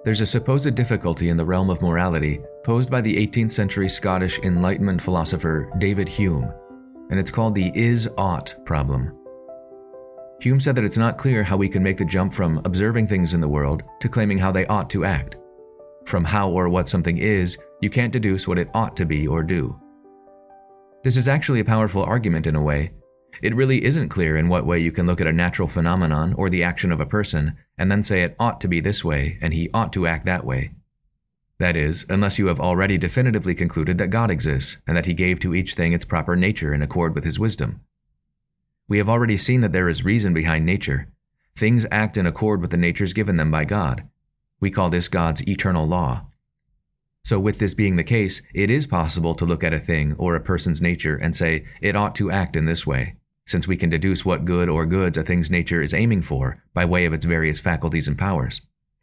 There's a supposed difficulty in the realm of morality posed by the 18th century Scottish Enlightenment philosopher David Hume, and it's called the is-ought problem. Hume said that it's not clear how we can make the jump from observing things in the world to claiming how they ought to act. From how or what something is, you can't deduce what it ought to be or do. This is actually a powerful argument in a way. It really isn't clear in what way you can look at a natural phenomenon or the action of a person and then say it ought to be this way and he ought to act that way. That is, unless you have already definitively concluded that God exists and that he gave to each thing its proper nature in accord with his wisdom. We have already seen that there is reason behind nature. Things act in accord with the natures given them by God. We call this God's eternal law. So with this being the case, it is possible to look at a thing or a person's nature and say it ought to act in this way, since we can deduce what good or goods a thing's nature is aiming for by way of its various faculties and powers.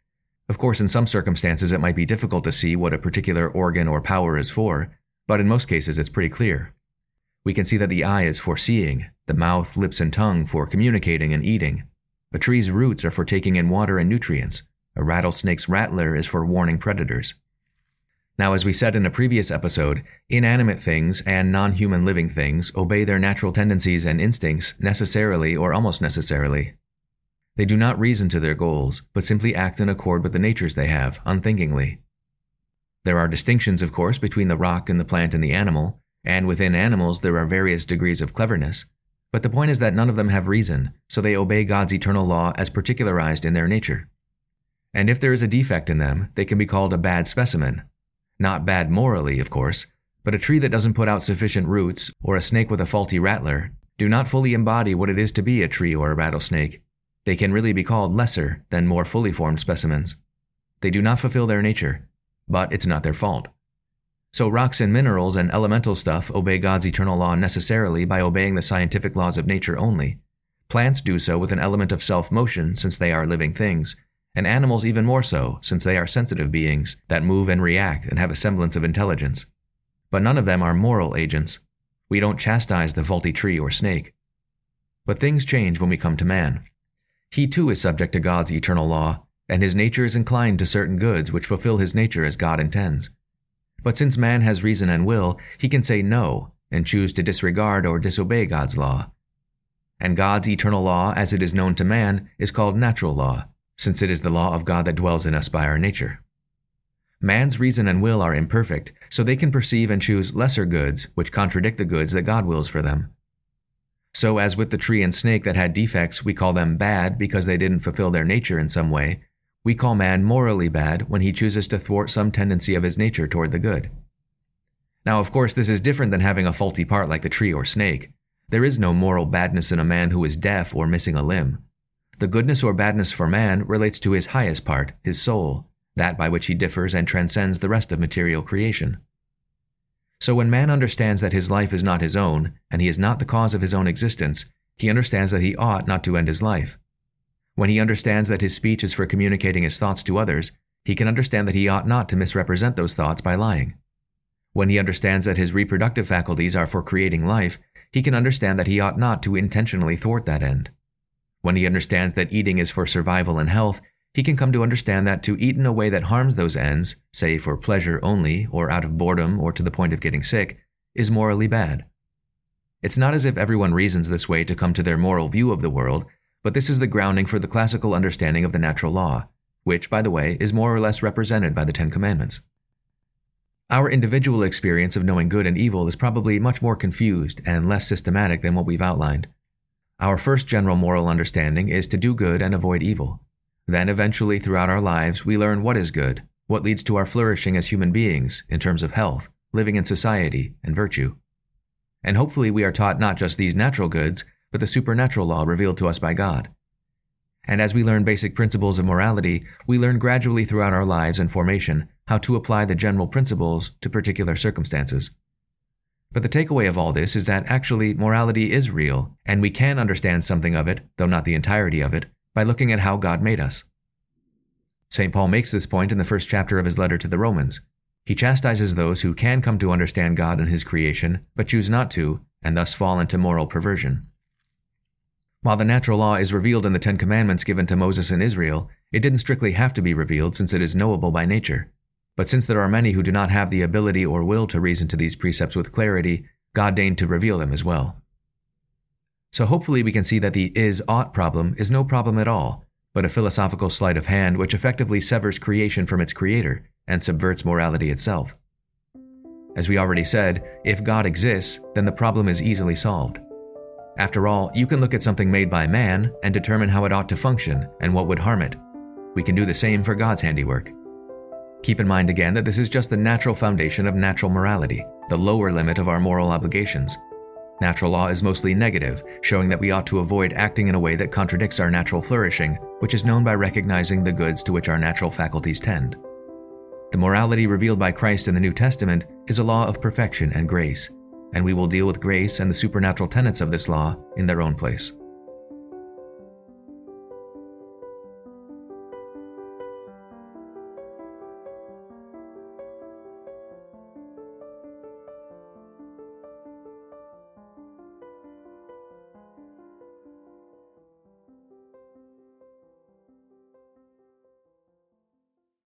Of course, in some circumstances it might be difficult to see what a particular organ or power is for, but in most cases it's pretty clear. We can see that the eye is for seeing, the mouth, lips, and tongue for communicating and eating. A tree's roots are for taking in water and nutrients. A rattlesnake's rattler is for warning predators. Now, as we said in a previous episode, inanimate things and non-human living things obey their natural tendencies and instincts necessarily or almost necessarily. They do not reason to their goals, but simply act in accord with the natures they have, unthinkingly. There are distinctions, of course, between the rock and the plant and the animal, and within animals there are various degrees of cleverness, but the point is that none of them have reason, so they obey God's eternal law as particularized in their nature. And if there is a defect in them, they can be called a bad specimen. Not bad morally, of course, but a tree that doesn't put out sufficient roots, or a snake with a faulty rattler, do not fully embody what it is to be a tree or a rattlesnake. They can really be called lesser than more fully formed specimens. They do not fulfill their nature, but it's not their fault. So rocks and minerals and elemental stuff obey God's eternal law necessarily by obeying the scientific laws of nature only. Plants do so with an element of self-motion since they are living things, and animals even more so, since they are sensitive beings that move and react and have a semblance of intelligence. But none of them are moral agents. We don't chastise the faulty tree or snake. But things change when we come to man. He too is subject to God's eternal law, and his nature is inclined to certain goods which fulfill his nature as God intends. But since man has reason and will, he can say no and choose to disregard or disobey God's law. And God's eternal law, as it is known to man, is called natural law, since it is the law of God that dwells in us by our nature. Man's reason and will are imperfect, so they can perceive and choose lesser goods which contradict the goods that God wills for them. So as with the tree and snake that had defects, we call them bad because they didn't fulfill their nature in some way, we call man morally bad when he chooses to thwart some tendency of his nature toward the good. Now, of course, this is different than having a faulty part like the tree or snake. There is no moral badness in a man who is deaf or missing a limb. The goodness or badness for man relates to his highest part, his soul, that by which he differs and transcends the rest of material creation. So when man understands that his life is not his own, and he is not the cause of his own existence, he understands that he ought not to end his life. When he understands that his speech is for communicating his thoughts to others, he can understand that he ought not to misrepresent those thoughts by lying. When he understands that his reproductive faculties are for creating life, he can understand that he ought not to intentionally thwart that end. When he understands that eating is for survival and health, he can come to understand that to eat in a way that harms those ends, say for pleasure only, or out of boredom or to the point of getting sick, is morally bad. It's not as if everyone reasons this way to come to their moral view of the world, but this is the grounding for the classical understanding of the natural law, which, by the way, is more or less represented by the Ten Commandments. Our individual experience of knowing good and evil is probably much more confused and less systematic than what we've outlined. Our first general moral understanding is to do good and avoid evil. Then eventually throughout our lives we learn what is good, what leads to our flourishing as human beings in terms of health, living in society, and virtue. And hopefully we are taught not just these natural goods, but the supernatural law revealed to us by God. And as we learn basic principles of morality, we learn gradually throughout our lives and formation how to apply the general principles to particular circumstances. But the takeaway of all this is that actually morality is real, and we can understand something of it, though not the entirety of it, by looking at how God made us. St. Paul makes this point in the first chapter of his letter to the Romans. He chastises those who can come to understand God and his creation, but choose not to, and thus fall into moral perversion. While the natural law is revealed in the 10 Commandments given to Moses and Israel, it didn't strictly have to be revealed since it is knowable by nature. But since there are many who do not have the ability or will to reason to these precepts with clarity, God deigned to reveal them as well. So hopefully we can see that the is-ought problem is no problem at all, but a philosophical sleight of hand which effectively severs creation from its creator and subverts morality itself. As we already said, if God exists, then the problem is easily solved. After all, you can look at something made by man and determine how it ought to function and what would harm it. We can do the same for God's handiwork. Keep in mind again that this is just the natural foundation of natural morality, the lower limit of our moral obligations. Natural law is mostly negative, showing that we ought to avoid acting in a way that contradicts our natural flourishing, which is known by recognizing the goods to which our natural faculties tend. The morality revealed by Christ in the New Testament is a law of perfection and grace, and we will deal with grace and the supernatural tenets of this law in their own place.